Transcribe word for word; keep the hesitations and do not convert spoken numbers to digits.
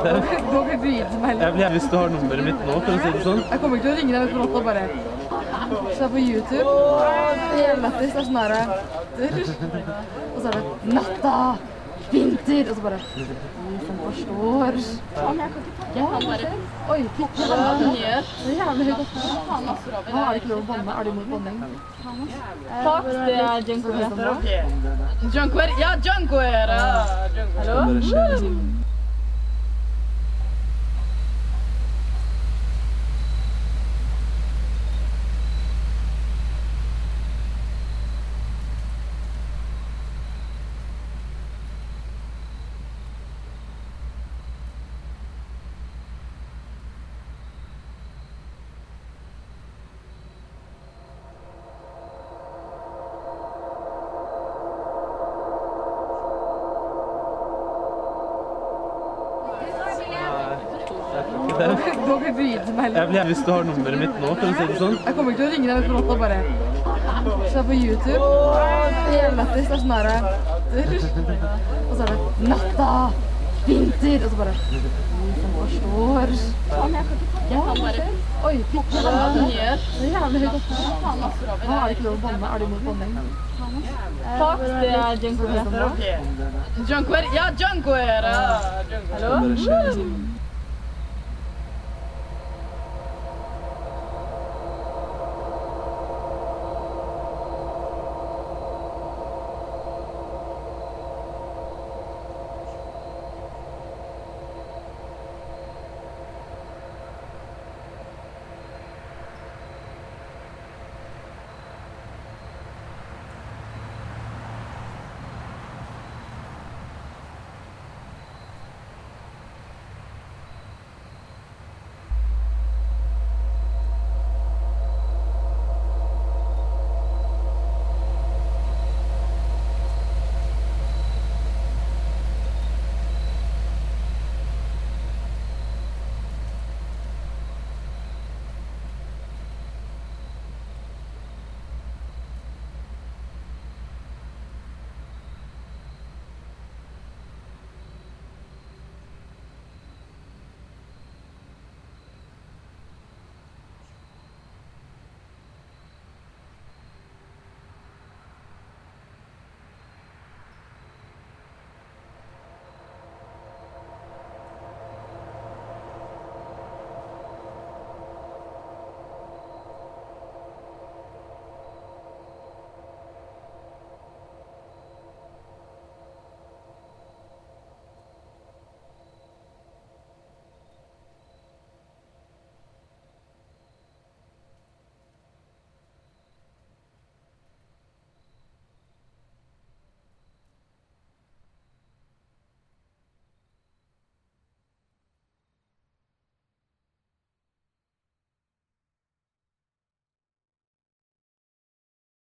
Gå ikke bryte meg litt. Jeg vil hvis du har nummeret mitt nå, for å si det sånn. Jeg kommer ikke til å ringe deg på natta bare. Så det er på YouTube. Helt lættis. Det er sånn her. Og så er det natta, vinter, og så bare vi som forstår. Ja, oi, pikke banne. Det er jævlig høyt oppe. Hva, er det ikke lov å banne? Er det imot banning? Takk, det er Junkware. Junkware? Ja, Junkware! Hallo? Gå ikke bryte meg litt. Jeg vil hvis du har nummeret mitt nå, for å si det sånn. Jeg kommer ikke til å ringe deg på natta bare. Så det er på YouTube. Helt lættis. Det er sånn her. Og så er det natta, vinter, og så bare vi som forstår. Ja, oi, pikke banne. Det er jævlig høyt oppe. Hva, er det ikke lov å banne? Er det imot banning? Takk, det er Junkware. Junkware? Ja, Junkware! Hallo?